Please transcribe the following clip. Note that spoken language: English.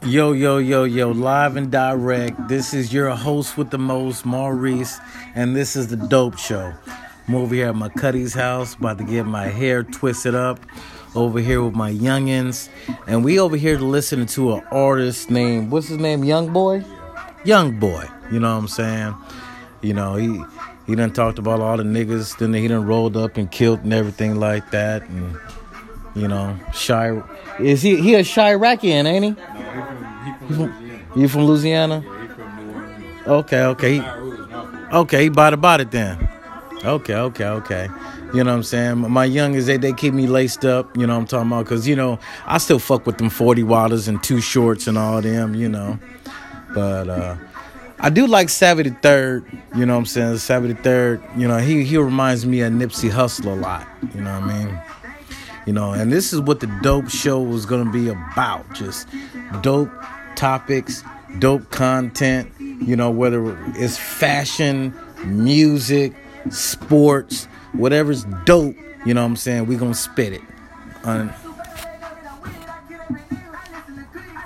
Yo, yo, yo, yo, live and direct. This is your host with the most, Maurice, and this is the Dope Show. I'm over here at my Cuddy's house, about to get my hair twisted up, over here with my youngins, and we over here listening to an artist named, what's his name, Young Boy? Young Boy, you know what I'm saying? You know, he done talked about all the niggas, then he done rolled up and killed and everything like that, and, you know, is he a Chiracian, ain't he? You from Louisiana? Yeah, he from New Orleans. Okay. He bought it then. Okay. You know what I'm saying? My youngest, they keep me laced up, you know what I'm talking about? Because, you know, I still fuck with them 40 Waters and Too Shorts and all them, you know. But I do like Savvy the Third, you know what I'm saying? Savvy the Third, you know, he reminds me of Nipsey Hussle a lot, you know what I mean? You know, and this is what the Dope Show was going to be about. Just dope topics, dope content, you know, whether it's fashion, music, sports, whatever's dope, you know what I'm saying, we gonna spit it.